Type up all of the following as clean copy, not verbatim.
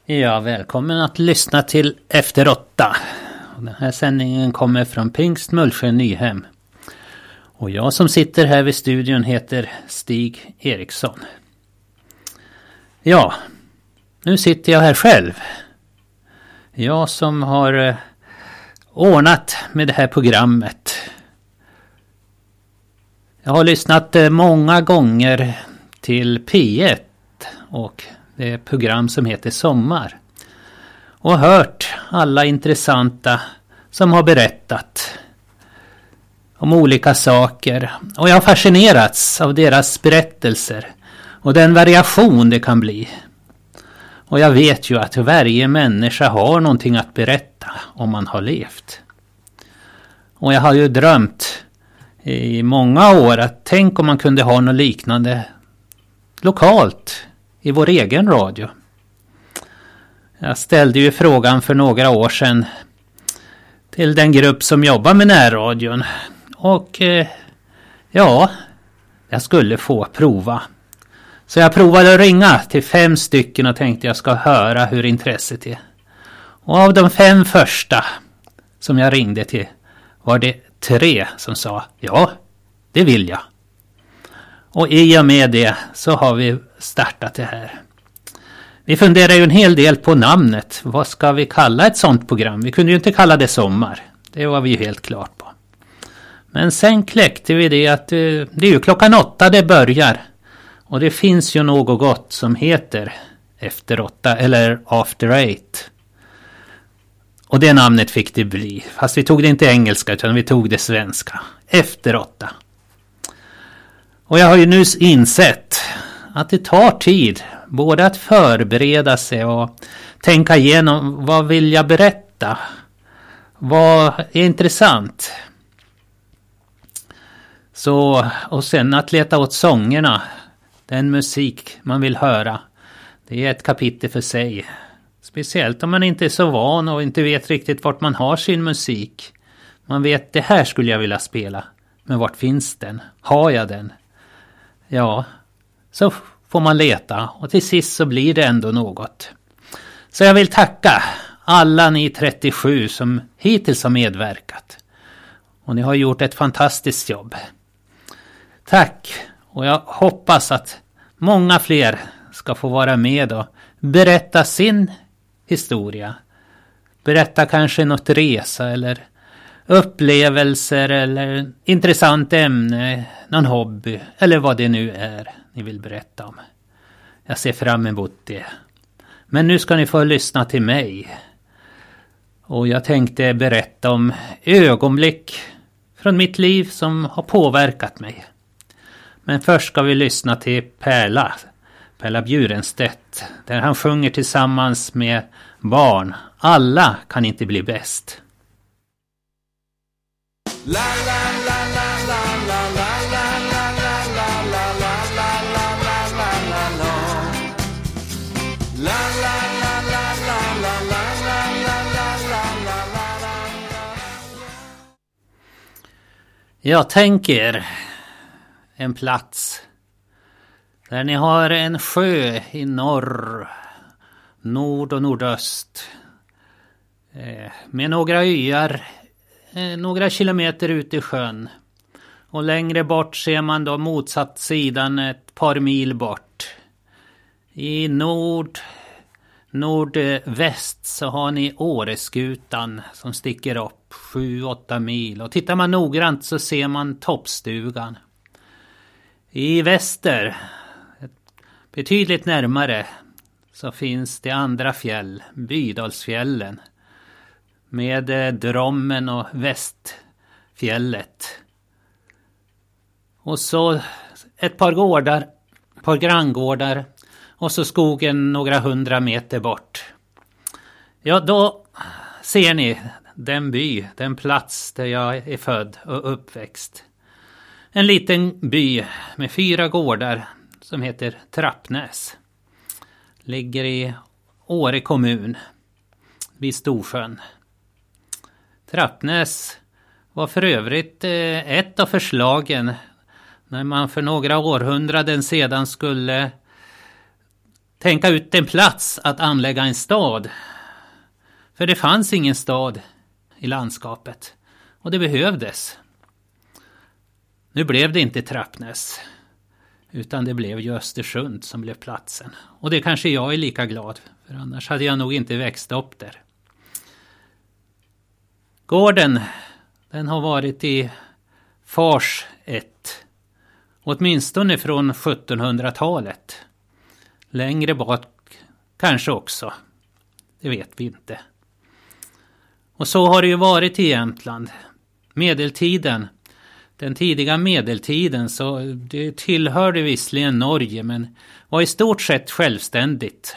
Ja, välkommen att lyssna till Efter 8. Den här sändningen kommer från Pingst Mullsjö Nyhem. Och jag som sitter här vid studion heter Stig Eriksson. Ja, nu sitter jag här själv. Jag som har ordnat med det här programmet. Jag har lyssnat många gånger till P1 och det program som heter Sommar. Och hört alla intressanta som har berättat om olika saker. Och jag har fascinerats av deras berättelser och den variation det kan bli. Och jag vet ju att varje människa har någonting att berätta om man har levt. Och jag har ju drömt i många år att tänk om man kunde ha något liknande lokalt i vår egen radio. Jag ställde ju frågan för några år sedan till den grupp som jobbar med närradion. Och ja, jag skulle få prova. Så jag provade att ringa till 5 stycken och tänkte jag ska höra hur intresset är. Och av de 5 första som jag ringde till var det 3 som sa ja, det vill jag. Och i och med det så har vi startat det här. Vi funderar ju en hel del på namnet. Vad ska vi kalla ett sånt program? Vi kunde ju inte kalla det Sommar. Det var vi ju helt klart på. Men sen kläckte vi det att det är ju klockan 8 det börjar. Och det finns ju något gott som heter Efter 8 eller After 8. Och det namnet fick det bli. Fast vi tog det inte engelska utan vi tog det svenska. Efter 8. Och jag har ju nu insett att det tar tid både att förbereda sig och tänka igenom vad vill jag berätta. Vad är intressant. Så, och sen att leta åt sångerna. Den musik man vill höra. Det är ett kapitel för sig. Speciellt om man inte är så van och inte vet riktigt vart man har sin musik. Man vet det här skulle jag vilja spela. Men vart finns den? Har jag den? Ja, så får man leta och till sist så blir det ändå något. Så jag vill tacka alla ni 37 som hittills har medverkat. Och ni har gjort ett fantastiskt jobb. Tack, och jag hoppas att många fler ska få vara med och berätta sin historia. Berätta kanske något resa eller upplevelser eller intressant ämne, någon hobby eller vad det nu är ni vill berätta om. Jag ser fram emot det. Men nu ska ni få lyssna till mig. Och jag tänkte berätta om ögonblick från mitt liv som har påverkat mig. Men först ska vi lyssna till Perla Bjurenstedt, där han sjunger tillsammans med barn. Alla kan inte bli bäst. La la la la la la la la la la la la la la la la la la. La la la la la la la la la la la la. Jag tänker en plats där ni har en sjö i nord och nordöst med några öar några kilometer ut i sjön. Och längre bort ser man då motsatt sidan ett par mil bort. I nordväst så har ni Åreskutan som sticker upp 7-8 mil. Och tittar man noggrant så ser man toppstugan. I väster, betydligt närmare, så finns det andra fjäll, Bydalsfjällen. Med Drommen och Västfjället. Och så ett par granngårdar. Och så skogen några 100 meter bort. Ja, då ser ni den plats där jag är född och uppväxt. En liten by med 4 gårdar som heter Trappnäs. Ligger i Åre kommun vid Storsjön. Trappnäs var för övrigt ett av förslagen när man för några århundraden sedan skulle tänka ut en plats att anlägga en stad. För det fanns ingen stad i landskapet och det behövdes. Nu blev det inte Trappnäs utan det blev ju Östersund som blev platsen. Och det kanske jag är lika glad för annars hade jag nog inte växt upp där. Gården, den har varit i fars ett. Åtminstone från 1700-talet. Längre bak kanske också. Det vet vi inte. Och så har det ju varit i Jämtland. Medeltiden, den tidiga medeltiden, så det tillhörde visserligen Norge men var i stort sett självständigt.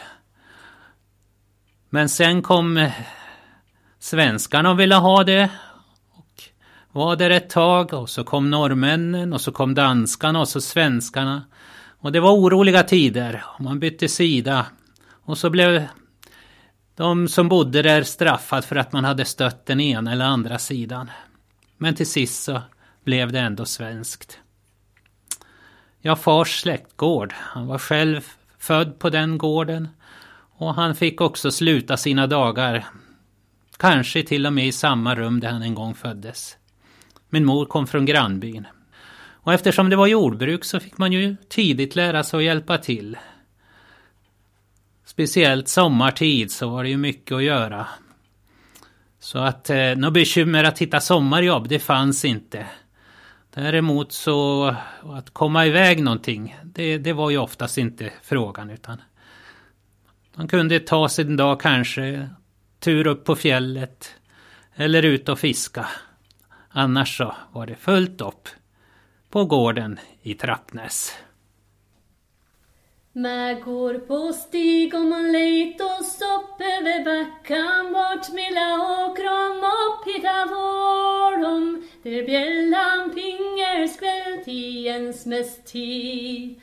Men sen kom svenskarna och ville ha det och var där ett tag och så kom norrmännen och så kom danskarna och så svenskarna. Och det var oroliga tider och man bytte sida och så blev de som bodde där straffad för att man hade stött den ena eller andra sidan. Men till sist så blev det ändå svenskt. Jag fars släktgård. Han var själv född på den gården. Och han fick också sluta sina dagar. Kanske till och med i samma rum där han en gång föddes. Min mor kom från grannbyn. Och eftersom det var jordbruk så fick man ju tidigt lära sig att hjälpa till. Speciellt sommartid så var det ju mycket att göra. Så att något bekymmer att hitta sommarjobb, det fanns inte. Däremot så att komma iväg någonting, det var ju oftast inte frågan utan man kunde ta sig en dag kanske, tur upp på fjället eller ut och fiska. Annars så var det fullt upp på gården i Trappnäs. Man går på stig och man leit oss upp över backan bort milla och kram upp hitta vårdom där bjällan pinger skvält i ens mest tid.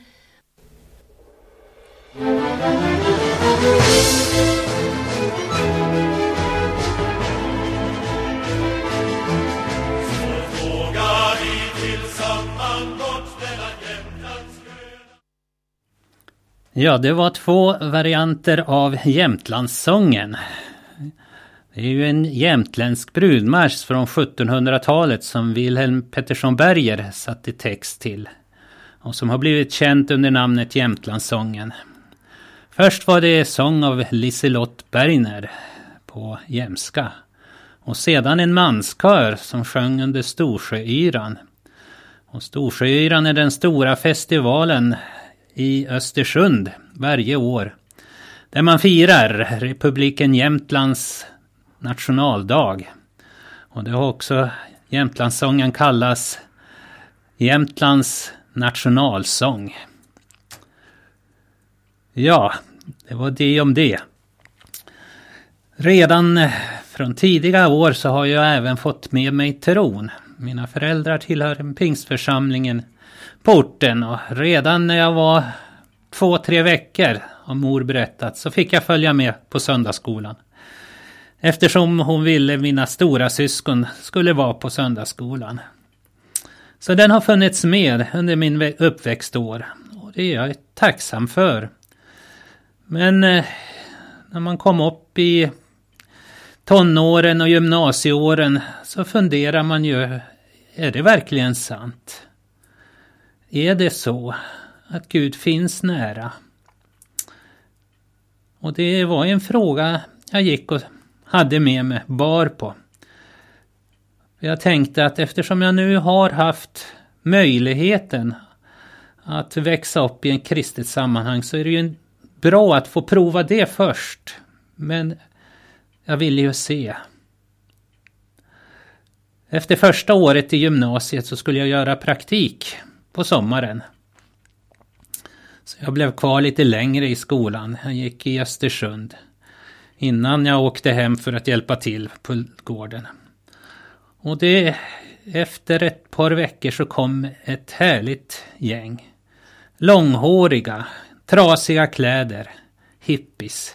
Ja, det var 2 varianter av Jämtlandssången. Det är ju en jämtländsk brudmarsch från 1700-talet som Wilhelm Pettersson Berger satte text till. Och som har blivit känt under namnet Jämtlandssången. Först var det sång av Liselott Bergner på jämska. Och sedan en manskör som sjöng under Storsjöyran. Och Storsjöyran är den stora festivalen i Östersund varje år. Där man firar republiken Jämtlands nationaldag. Och det har också Jämtlandssången kallas Jämtlands nationalsång. Ja, det var det om det. Redan från tidiga år så har jag även fått med mig tron. Mina föräldrar tillhör pingstförsamlingen på orten och redan när jag var 2-3 veckor, har mor berättat, så fick jag följa med på söndagsskolan. Eftersom hon ville mina stora syskon skulle vara på söndagsskolan. Så den har funnits med under min uppväxtår och det är jag tacksam för. Men när man kom upp i tonåren och gymnasieåren så funderar man ju, är det verkligen sant? Är det så att Gud finns nära? Och det var en fråga jag gick och hade med mig bar på. Jag tänkte att eftersom jag nu har haft möjligheten att växa upp i en kristet sammanhang så är det ju bra att få prova det först. Men jag ville ju se. Efter första året i gymnasiet så skulle jag göra praktik på sommaren. Så jag blev kvar lite längre i skolan. Jag gick i Östersund innan jag åkte hem för att hjälpa till på gården. Och det efter ett par veckor så kom ett härligt gäng. Långhåriga, trasiga kläder, hippies.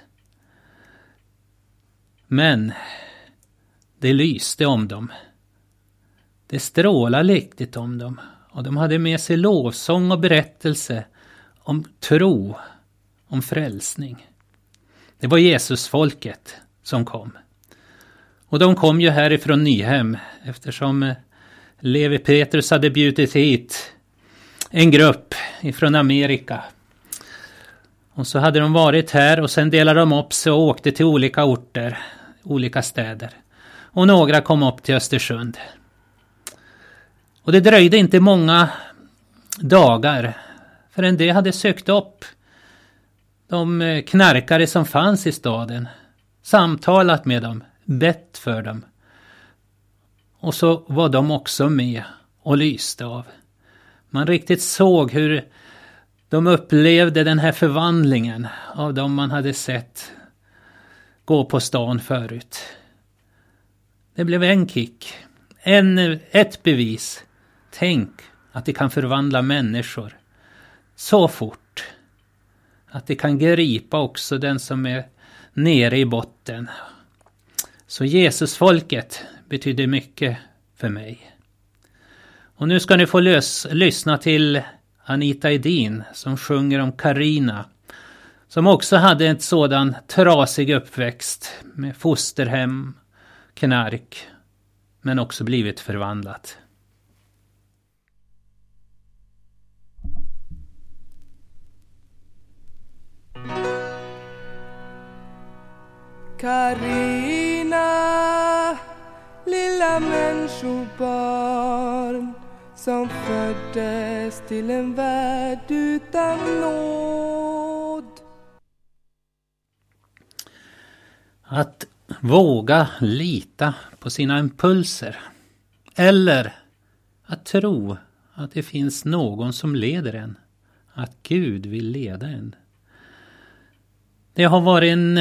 Men det lyste om dem. Det strålade riktigt om dem. Och de hade med sig lovsång och berättelse om tro om frälsning. Det var Jesusfolket som kom. Och de kom ju härifrån Nyhem eftersom Levi Petrus hade bjudit hit en grupp ifrån Amerika. Och så hade de varit här och sen delade de upp sig och åkte till olika orter, olika städer. Och några kom upp till Östersund. Och det dröjde inte många dagar förrän det hade sökt upp de knarkare som fanns i staden. Samtalat med dem, bett för dem. Och så var de också med och lyste av. Man riktigt såg hur de upplevde den här förvandlingen av dem man hade sett gå på stan förut. Det blev en kick. Ett bevis. Tänk att det kan förvandla människor så fort. Att det kan gripa också den som är nere i botten. Så Jesusfolket betyder mycket för mig. Och nu ska ni få lyssna till Anita Edin som sjunger om Karina. Som också hade en sådan trasig uppväxt med fosterhem, knark. Men också blivit förvandlat. Karina, lilla människobarn som föddes till en värld utan nåd. Att våga lita på sina impulser. Eller att tro att det finns någon som leder en. Att Gud vill leda en. Det har varit en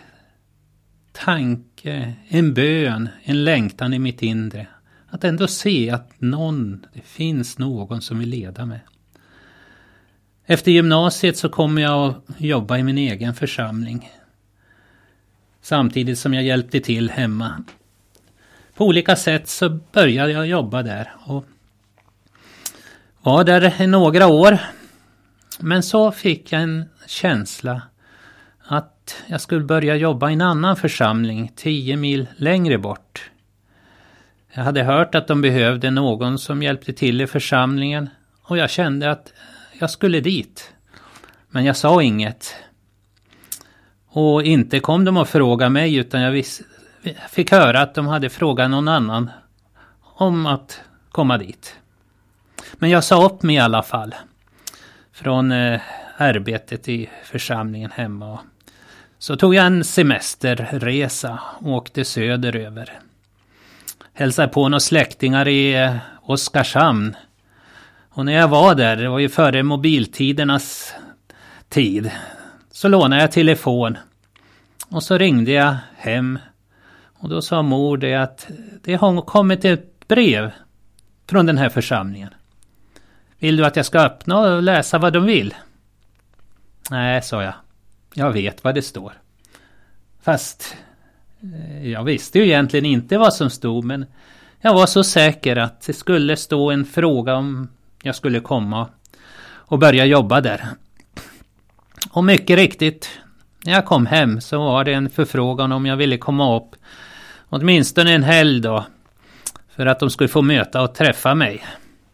tanke, en bön, en längtan i mitt inre. Att ändå se att det finns någon som vill leda mig. Efter gymnasiet så kommer jag att jobba i min egen församling. Samtidigt som jag hjälpte till hemma. På olika sätt så började jag jobba där. Och var där i några år. Men så fick jag en känsla att jag skulle börja jobba i en annan församling 10 mil längre bort. Jag hade hört att de behövde någon som hjälpte till i församlingen och jag kände att jag skulle dit. Men jag sa inget. Och inte kom de att fråga mig utan jag fick höra att de hade frågat någon annan om att komma dit. Men jag sa upp mig i alla fall från arbetet i församlingen hemma. Så tog jag en semesterresa och åkte söderöver. Hälsade på några släktingar i Oskarshamn. Och när jag var där, det var ju före mobiltidernas tid, så lånade jag telefon. Och så ringde jag hem. Och då sa mor det att det har kommit ett brev från den här församlingen. Vill du att jag ska öppna och läsa vad de vill? Nej, sa jag. Jag vet vad det står. Fast jag visste ju egentligen inte vad som stod, men jag var så säker att det skulle stå en fråga om jag skulle komma och börja jobba där. Och mycket riktigt, när jag kom hem så var det en förfrågan om jag ville komma upp åtminstone en helg då, för att de skulle få möta och träffa mig.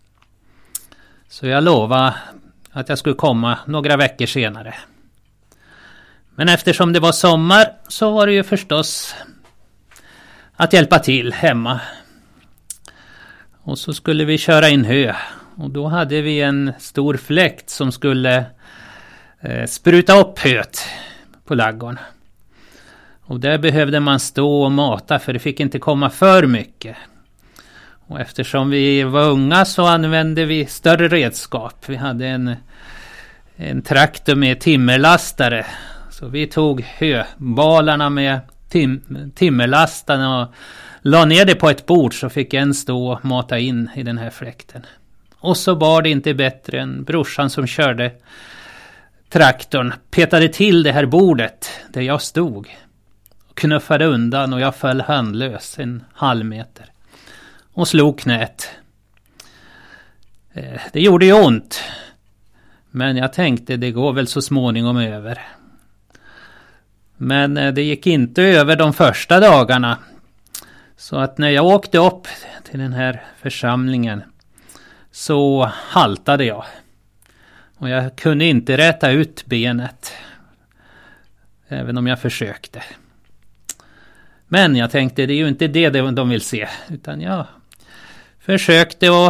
Så jag lovade att jag skulle komma några veckor senare. Men eftersom det var sommar så var det ju förstås att hjälpa till hemma. Och så skulle vi köra in hö. Och då hade vi en stor fläkt som skulle spruta upp höet på laggården. Och där behövde man stå och mata för det fick inte komma för mycket. Och eftersom vi var unga så använde vi större redskap. Vi hade en traktor med timmerlastare. Så vi tog höbalarna med timmerlastarna och la ner det på ett bord så fick en stå och mata in i den här fläkten. Och så var det inte bättre än brorsan som körde traktorn petade till det här bordet där jag stod. Knuffade undan och jag föll handlös en halv meter. Och slog knät. Det gjorde ju ont. Men jag tänkte det går väl så småningom över. Men det gick inte över de första dagarna. Så att när jag åkte upp till den här församlingen så haltade jag. Och jag kunde inte räta ut benet. Även om jag försökte. Men jag tänkte det är ju inte det de vill se. Utan jag försökte att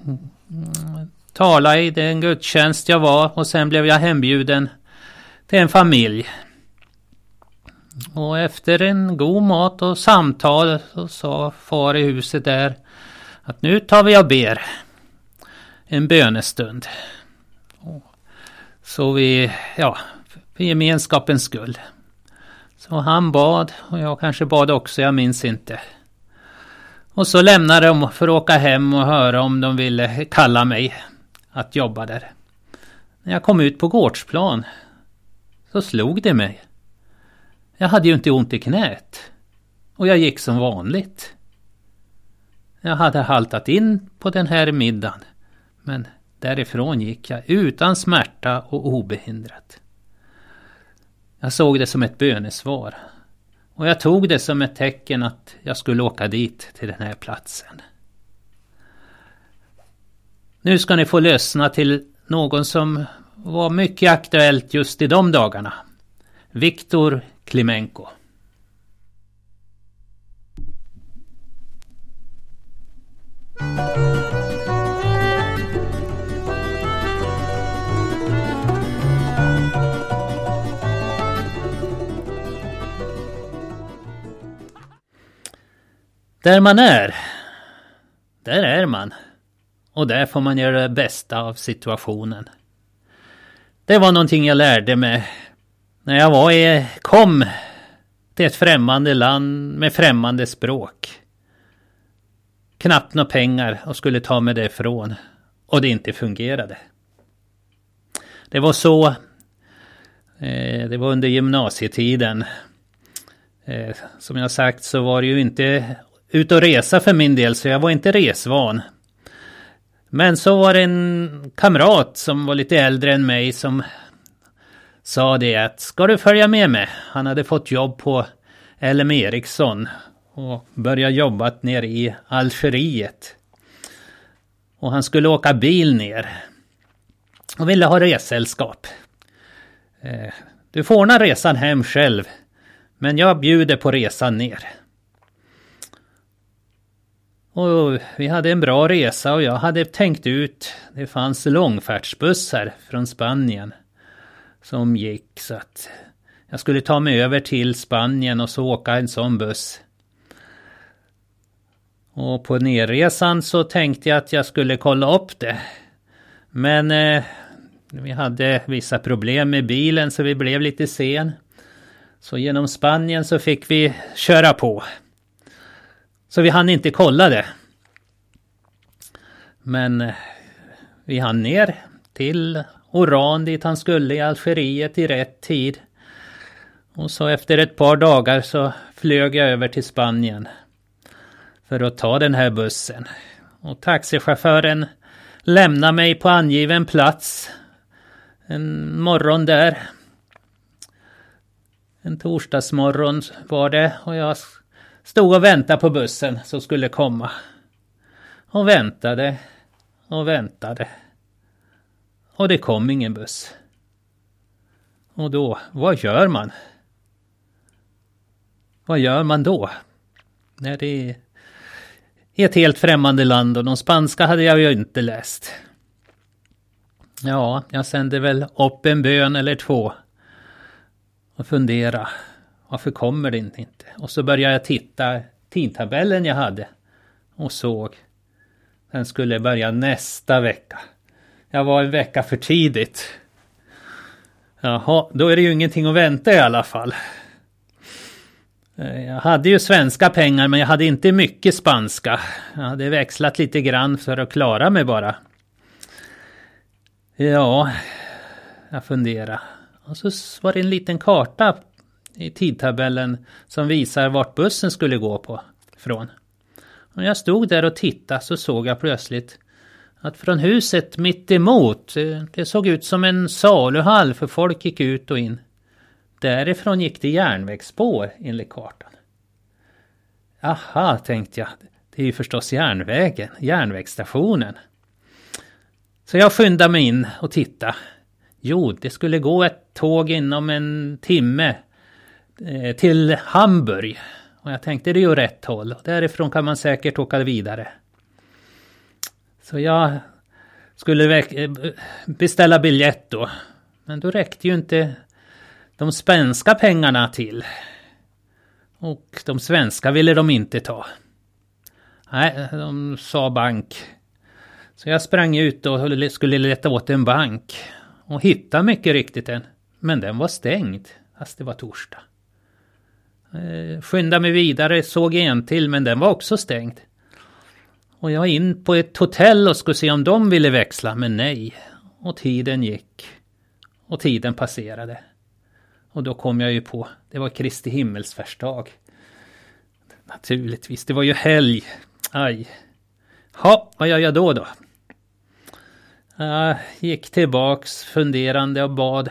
tala i den gudstjänst jag var. Och sen blev jag hembjuden till en familj. Och efter en god mat och samtal så sa far i huset där att nu tar vi och ber en bönestund. Så för gemenskapens skull. Så han bad och jag kanske bad också, jag minns inte. Och så lämnade de för att åka hem och höra om de ville kalla mig att jobba där. När jag kom ut på gårdsplan så slog det mig. Jag hade ju inte ont i knät. Och jag gick som vanligt. Jag hade haltat in på den här middagen. Men därifrån gick jag utan smärta och obehindrat. Jag såg det som ett bönesvar. Och jag tog det som ett tecken att jag skulle åka dit till den här platsen. Nu ska ni få lyssna till någon som var mycket aktuellt just i de dagarna. Viktor Klimenko. Där man är, där är man. Och där får man göra det bästa av situationen. Det var någonting jag lärde mig när jag kom till ett främmande land med främmande språk. Knappt några pengar och skulle ta mig därifrån. Och det inte fungerade. Det var så. Det var under gymnasietiden. Som jag sagt så var det ju inte ut och resa för min del, så jag var inte resvan. Men så var det en kamrat som var lite äldre än mig som sa det att ska du följa med mig? Han hade fått jobb på LM Ericsson och börjat jobba nere i Algeriet. Och han skulle åka bil ner och ville ha ressällskap. Du får ordna resan hem själv, men jag bjuder på resan ner. Och vi hade en bra resa och jag hade tänkt ut, det fanns långfärdsbussar från Spanien som gick, så att jag skulle ta mig över till Spanien och så åka en sån buss. Och på nerresan så tänkte jag att jag skulle kolla upp det. Men vi hade vissa problem med bilen så vi blev lite sen. Så genom Spanien så fick vi köra på. Så vi hann inte kolla det. Men vi hann ner till Oran dit han skulle i Algeriet i rätt tid. Och så efter ett par dagar så flög jag över till Spanien för att ta den här bussen. Och taxichauffören lämnade mig på angiven plats en morgon där. En torsdagsmorgon var det och jag stod och väntade på bussen som skulle komma. Och väntade och väntade. Och det kom ingen buss. Och då, vad gör man? Vad gör man då? När det är ett helt främmande land och de spanska hade jag ju inte läst. Ja, jag sände väl upp en bön eller två. Och fundera. Varför kommer det inte? Och så började jag titta tidtabellen jag hade. Och såg. Den skulle börja nästa vecka. Jag var en vecka för tidigt. Jaha, då är det ju ingenting att vänta i alla fall. Jag hade ju svenska pengar men jag hade inte mycket spanska. Jag hade växlat lite grann för att klara mig bara. Ja, jag funderar. Och så var det en liten karta i tidtabellen som visar vart bussen skulle gå på från. Och jag stod där och tittade så såg jag plötsligt att från huset mitt emot, det såg ut som en saluhall för folk gick ut och in. Därifrån gick det järnvägsspår enligt kartan. Aha, tänkte jag. Det är ju förstås järnvägen, järnvägsstationen. Så jag skyndade mig in och tittade. Jo, det skulle gå ett tåg inom en timme till Hamburg. Och jag tänkte det är ju rätt håll. Därifrån kan man säkert åka vidare. Så jag skulle beställa biljett då. Men då räckte ju inte de svenska pengarna till. Och de svenska ville de inte ta. Nej, de sa bank. Så jag sprang ut och skulle leta åt en bank. Och hittade mycket riktigt en. Men den var stängd. Fast det var torsdag. Skyndade mig vidare, såg en till men den var också stängd. Och jag in på ett hotell och skulle se om de ville växla. Men nej. Och tiden gick. Och tiden passerade. Och då kom jag ju på. Det var Kristi himmelsfärdsdag. Naturligtvis. Det var ju helg. Aj. Ja, vad gör jag då? Jag gick tillbaks funderande och bad.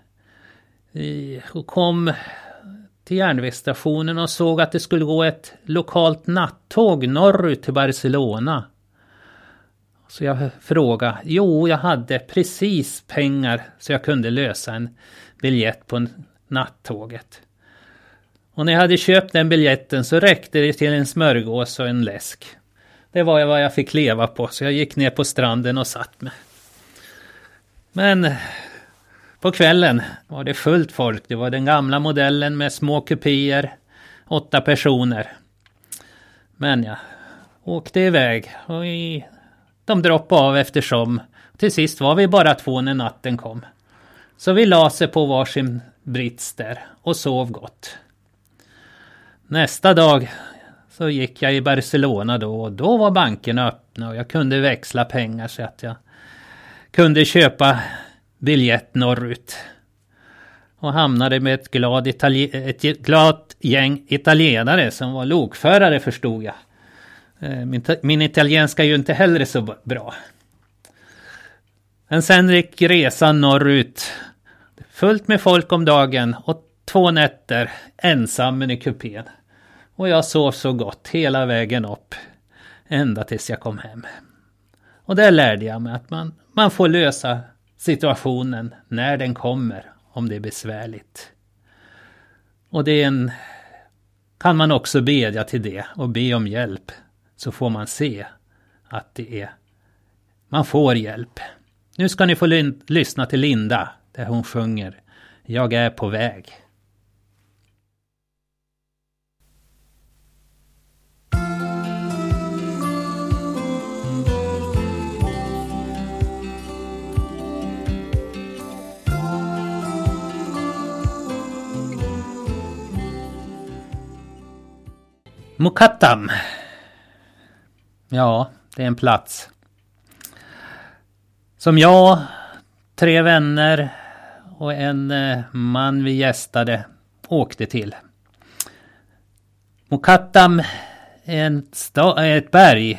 Och kom till järnvägsstationen och såg att det skulle gå ett lokalt nattåg norrut till Barcelona. Så jag frågade. Jo, jag hade precis pengar så jag kunde lösa en biljett på nattåget. Och när jag hade köpt den biljetten så räckte det till en smörgås och en läsk. Det var vad jag fick leva på, så jag gick ner på stranden och satt mig. Men på kvällen var det fullt folk. Det var den gamla modellen med små kupéer, 8 personer. Men jag åkte iväg och de droppade av eftersom. Till sist var vi bara 2 när natten kom. Så vi la sig på varsin brits där och sov gott. Nästa dag så gick jag i Barcelona då och då var bankerna öppna och jag kunde växla pengar så att jag kunde köpa biljett norrut. Och hamnade med ett glad gäng italienare som var lokförare förstod jag. Min italienska är ju inte heller så bra. Men sen gick resan norrut. Fullt med folk om dagen och 2 nätter ensam i kupén. Och jag sov så gott hela vägen upp. Ända tills jag kom hem. Och där lärde jag mig att man får lösa situationen när den kommer. Om det är besvärligt. Och kan man också bedja till det och be om hjälp. Så får man se att man får hjälp. Nu ska ni få lyssna till Linda där hon sjunger Jag är på väg. Mokattam. Ja, det är en plats som jag, 3 vänner och en man vi gästade åkte till. Mokattam är ett berg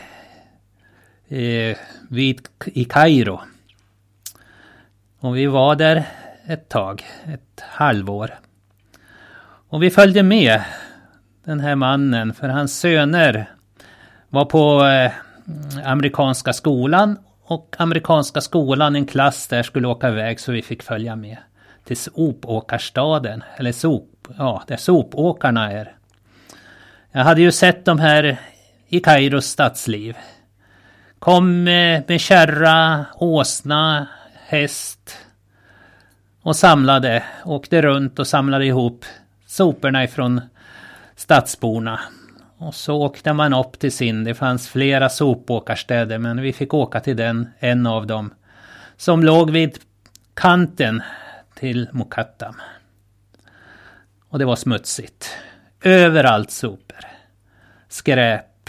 i Kairo. Och vi var där ett tag, ett halvår. Och vi följde med den här mannen för hans söner var på amerikanska skolan. Och amerikanska skolan, en klass där, skulle åka iväg så vi fick följa med till sopåkarstaden. Eller där sopåkarna är. Jag hade ju sett de här i Kairos stadsliv. Kom med kärra, åsna, häst. Och åkte runt och samlade ihop soporna ifrån stadsborna. Och så åkte man upp till det fanns flera sopåkarstäder men vi fick åka till en av dem som låg vid kanten till Mokattam. Och det var smutsigt. Överallt sopor. Skräp.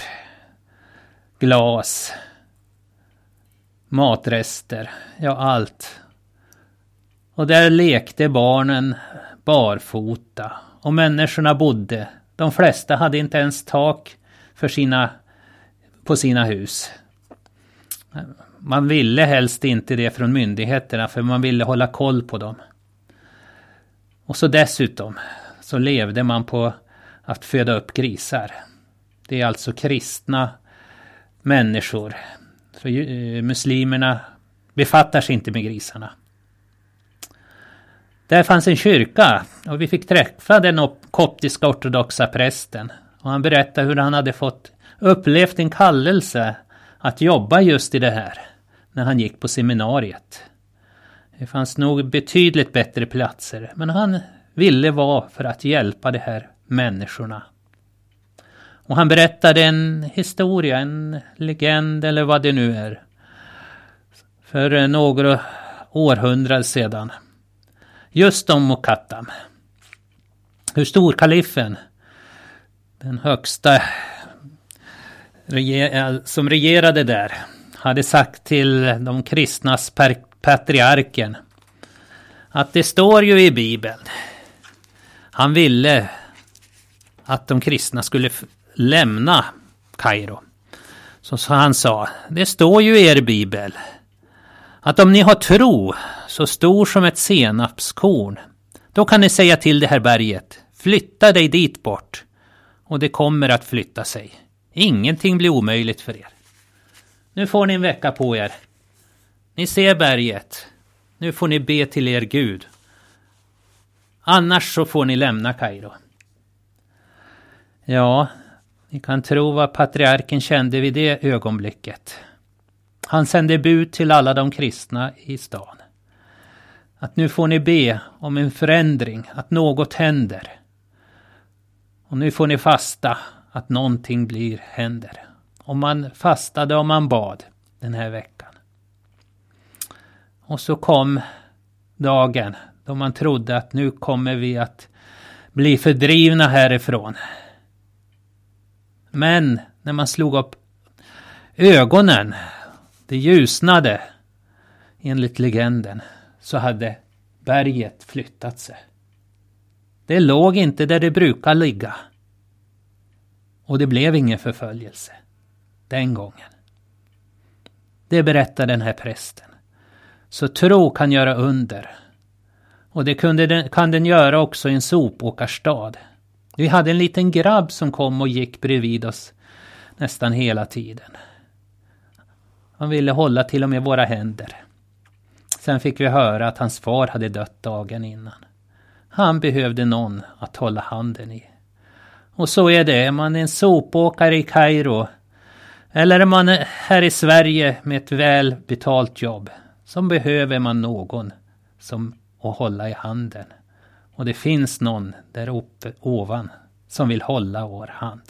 Glas. Matrester. Ja, allt. Och där lekte barnen barfota. Och människorna bodde. De flesta hade inte ens tak på sina hus. man ville helst inte det från myndigheterna, för man ville hålla koll på dem. Och så dessutom så levde man på att föda upp grisar. Det är alltså kristna människor. Så muslimerna befattar sig inte med grisarna. Där fanns en kyrka och vi fick träffa den koptiska ortodoxa prästen. Och han berättade hur han hade upplevt en kallelse att jobba just i det här när han gick på seminariet. Det fanns nog betydligt bättre platser, men han ville vara för att hjälpa de här människorna. Och han berättade en historia, en legend eller vad det nu är, för några århundraden sedan. Just om Mokattam. Hur storkalifen, den högsta som regerade där, hade sagt till de kristnas patriarken att det står ju i Bibeln. Han ville att de kristna skulle lämna Kairo. Så han sa, det står ju i er bibel att om ni har tro så stor som ett senapskorn, då kan ni säga till det här berget, flytta dig dit bort, och det kommer att flytta sig. Ingenting blir omöjligt för er. Nu får ni en vecka på er. Ni ser berget. Nu får ni be till er Gud. Annars så får ni lämna Kairo. Ja, ni kan tro vad patriarken kände vid det ögonblicket. Han sände bud till alla de kristna i stan. Att nu får ni be om en förändring, att något händer. Och nu får ni fasta, att någonting händer. Och man fastade och man bad den här veckan. Och så kom dagen då man trodde att nu kommer vi att bli fördrivna härifrån. Men när man slog upp ögonen, det ljusnade enligt legenden, så hade berget flyttat sig. Det låg inte där det brukar ligga. Och det blev ingen förföljelse den gången. Det berättar den här prästen. Så tro kan göra under. Och det kan den göra också i en sopåkarstad. Vi hade en liten grabb som kom och gick bredvid oss nästan hela tiden. Han ville hålla till och med våra händer. Sen fick vi höra att hans far hade dött dagen innan. Han behövde någon att hålla handen i. Och så är det, är man en sopåkare i Kairo, eller är man här i Sverige med ett väl betalt jobb, så behöver man någon som att hålla i handen. Och det finns någon där uppe ovan som vill hålla vår hand.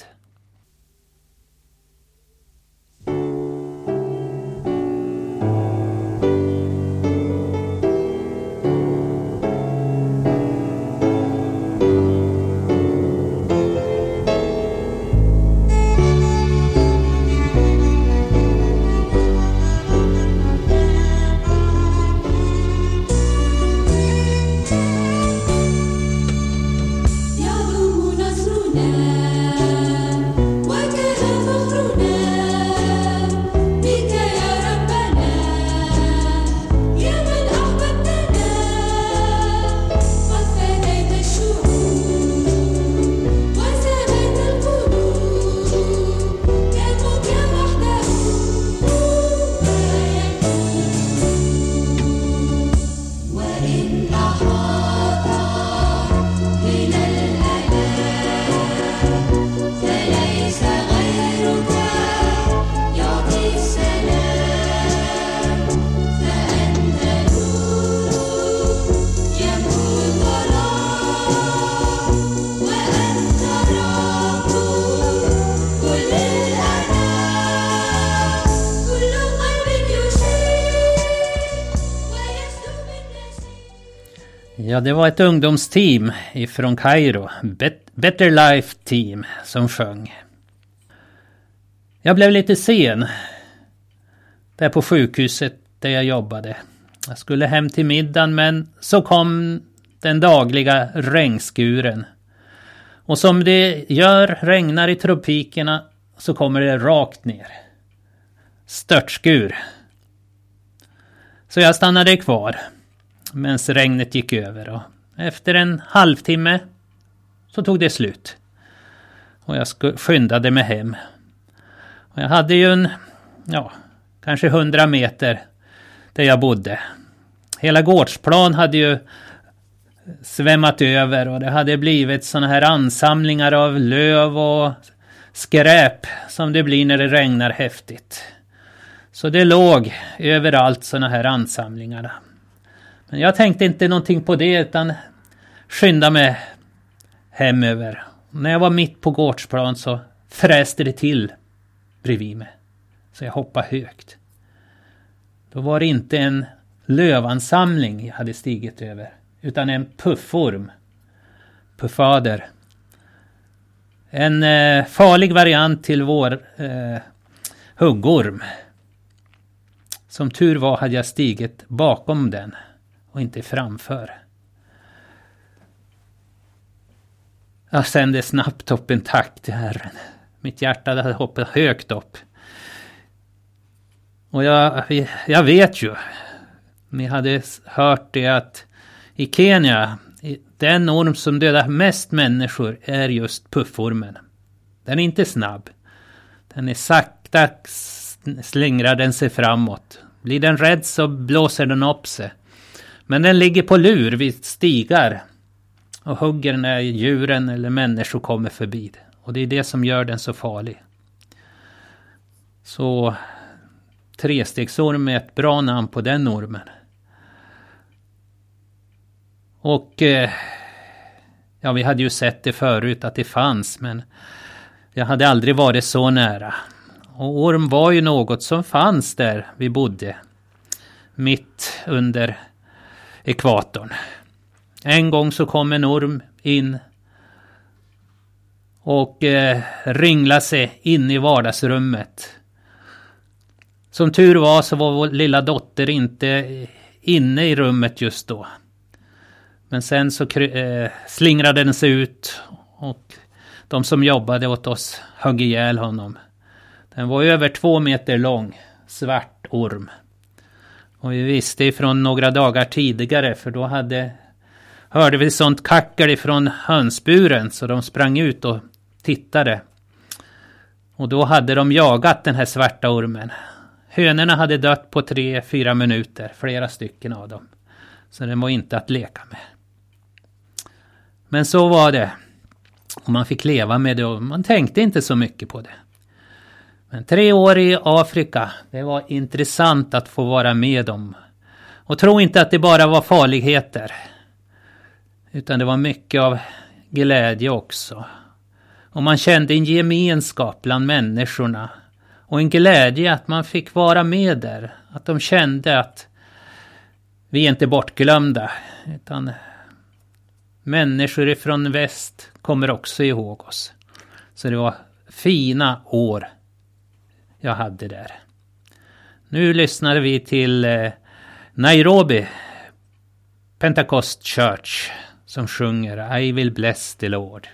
Ja, det var ett ungdomsteam ifrån Kairo, Better Life Team, som sjöng. Jag blev lite sen där på sjukhuset där jag jobbade. Jag skulle hem till middagen, men så kom den dagliga regnskuren. Och som det regnar i tropikerna, så kommer det rakt ner. Störtskur. Så jag stannade kvar medan regnet gick över, och efter en halvtimme så tog det slut. Och jag skyndade mig hem. Och jag hade ju kanske 100 meter där jag bodde. Hela gårdsplan hade ju svämmat över, och det hade blivit såna här ansamlingar av löv och skräp som det blir när det regnar häftigt. Så det låg överallt såna här ansamlingar. Men jag tänkte inte någonting på det, utan skynda mig hemöver. När jag var mitt på gårdsplan så fräste det till bredvid mig. Så jag hoppade högt. Då var det inte en lövansamling jag hade stigit över, utan en pufform. Puffader. En farlig variant till vår huggorm. Som tur var hade jag stigit bakom den och inte framför. Jag sände snabbt upp en tack till Herren. Mitt hjärta hade hoppat högt upp. Och jag vet ju, ni hade hört det, att i Kenya, den orm som dödar mest människor är just pufformen. Den är inte snabb. Den är sakta, slingrar den sig framåt. Blir den rädd så blåser den upp sig. Men den ligger på lur vid stigar och hugger när djuren eller människor kommer förbi. Och det är det som gör den så farlig. Så trestegsorm är ett bra namn på den ormen. Och vi hade ju sett det förut att det fanns, men jag hade aldrig varit så nära. Och orm var ju något som fanns där vi bodde, mitt under ekvatorn. En gång så kom en orm in och ringlade sig in i vardagsrummet. Som tur var så var vår lilla dotter inte inne i rummet just då. Men sen så slingrade den sig ut, och de som jobbade åt oss högg ihjäl honom. Den var över 2 meter lång, svart orm. Och vi visste ifrån några dagar tidigare, för då hörde vi sånt kackel ifrån hönsburen, så de sprang ut och tittade. Och då hade de jagat den här svarta ormen. Hönorna hade dött på 3-4 minuter, flera stycken av dem. Så den var inte att leka med. Men så var det. Och man fick leva med det, och man tänkte inte så mycket på det. Men 3 år i Afrika, det var intressant att få vara med om. Och tro inte att det bara var farligheter. Utan det var mycket av glädje också. Och man kände en gemenskap bland människorna. Och en glädje att man fick vara med där. Att de kände att vi är inte bortglömda. Utan människor ifrån väst kommer också ihåg oss. Så det var fina år jag hade där. Nu lyssnar vi till Nairobi Pentecost Church som sjunger I will bless the Lord.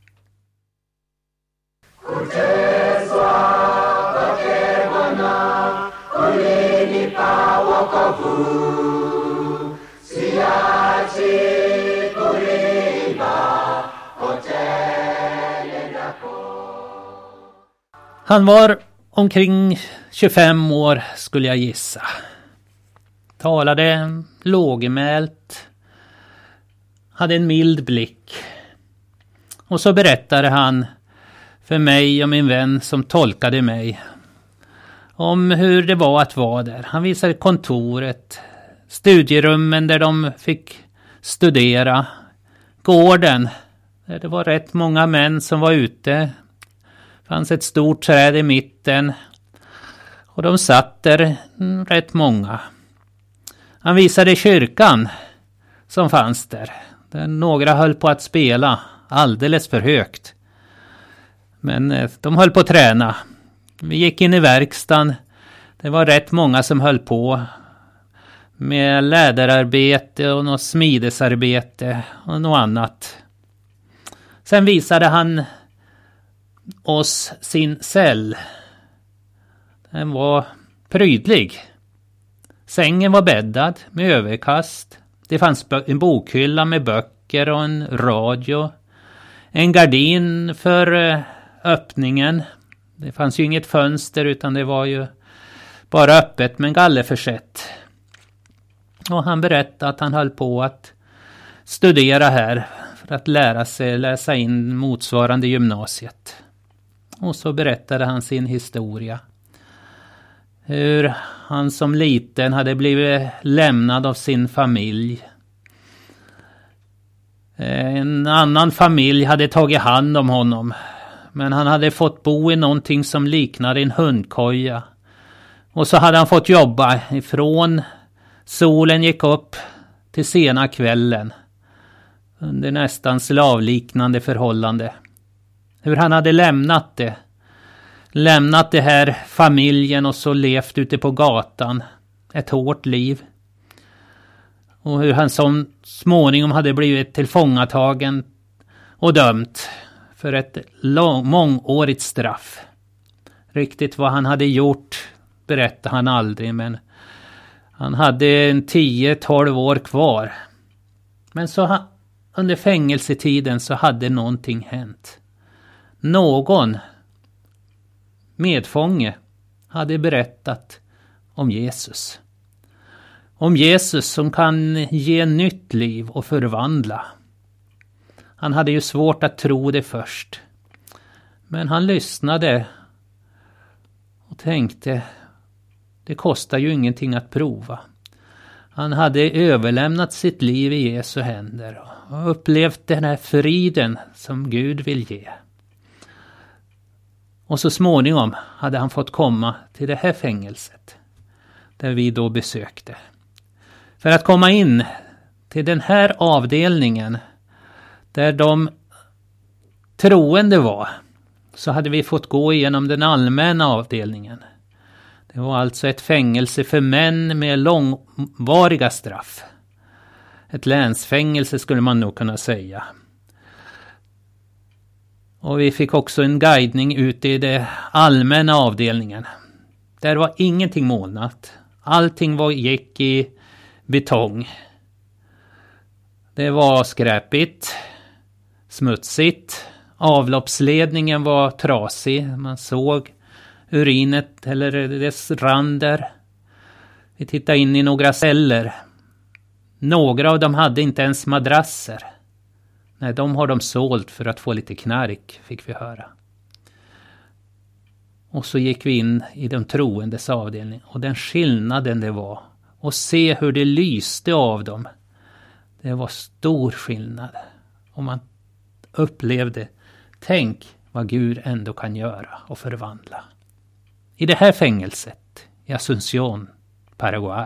Han var omkring 25 år skulle jag gissa. Talade lågmält. Hade en mild blick. Och så berättade han för mig och min vän som tolkade mig om hur det var att vara där. Han visade kontoret, studierummen där de fick studera, gården där det var rätt många män som var ute. Det fanns ett stort träd i mitten och de satt där rätt många. Han visade kyrkan som fanns där några höll på att spela alldeles för högt. Men de höll på att träna. Vi gick in i verkstaden. Det var rätt många som höll på med läderarbete och något smidesarbete och något annat. Sen visade han oss sin cell. Den var prydlig. Sängen var bäddad med överkast. Det fanns en bokhylla med böcker och en radio. En gardin för öppningen. Det fanns ju inget fönster utan det var ju bara öppet med en gallerförsett. Och han berättade att han höll på att studera här för att läsa in motsvarande gymnasiet. Och så berättade han sin historia. Hur han som liten hade blivit lämnad av sin familj. En annan familj hade tagit hand om honom. Men han hade fått bo i någonting som liknade en hundkoja. Och så hade han fått jobba ifrån solen gick upp till sena kvällen. Under nästan slavliknande förhållande. Hur han hade lämnat det här familjen och så levt ute på gatan. Ett hårt liv. Och hur han som småningom hade blivit tillfångatagen och dömt för ett mångårigt straff. Riktigt vad han hade gjort berättade han aldrig, men han hade 10-12 år kvar. Men så under fängelsetiden så hade någonting hänt. Någon medfånge hade berättat om Jesus. Om Jesus som kan ge nytt liv och förvandla. Han hade ju svårt att tro det först. Men han lyssnade och tänkte, det kostar ju ingenting att prova. Han hade överlämnat sitt liv i Jesu händer och upplevt den här friden som Gud vill ge. Och så småningom hade han fått komma till det här fängelset där vi då besökte. För att komma in till den här avdelningen där de troende var, så hade vi fått gå igenom den allmänna avdelningen. Det var alltså ett fängelse för män med långvariga straff. Ett länsfängelse skulle man nog kunna säga. Och vi fick också en guidning ut i den allmänna avdelningen. Där var ingenting målat. Allting gick i betong. Det var skräpigt, smutsigt. Avloppsledningen var trasig. Man såg urinet eller dess rander. Vi tittade in i några celler. Några av dem hade inte ens madrasser. Nej, de har de sålt för att få lite knark, fick vi höra. Och så gick vi in i de troendes avdelning. Och den skillnaden det var. Och se hur det lyste av dem. Det var stor skillnad. Och man upplevde, tänk vad Gud ändå kan göra och förvandla. I det här fängelset i Asunción, Paraguay.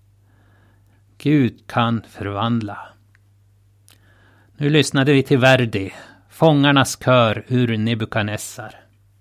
Gud kan förvandla. Nu lyssnade vi till Verdi, Fångarnas kör ur Nebukadnessar.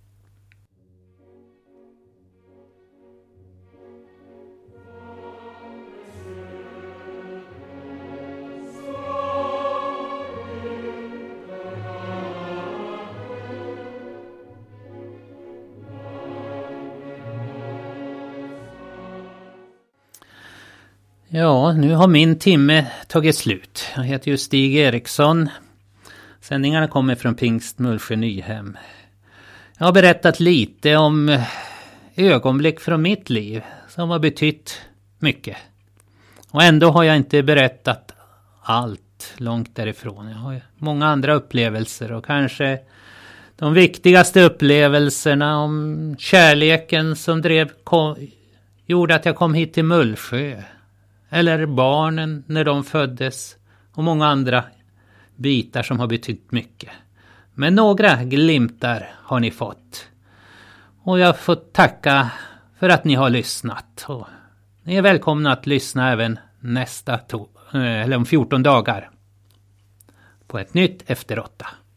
Ja, nu har min timme tagit slut. Jag heter ju Stig Eriksson. Sändningarna kommer från Pingst Mullsjö Nyhem. Jag har berättat lite om ögonblick från mitt liv som har betytt mycket. Och ändå har jag inte berättat allt långt därifrån. Jag har många andra upplevelser och kanske de viktigaste upplevelserna om kärleken som gjorde att jag kom hit till Mullsjö. Eller barnen när de föddes och många andra bitar som har betytt mycket. Men några glimtar har ni fått. Och jag får tacka för att ni har lyssnat. Och ni är välkomna att lyssna även om 14 dagar på ett nytt Efter 8.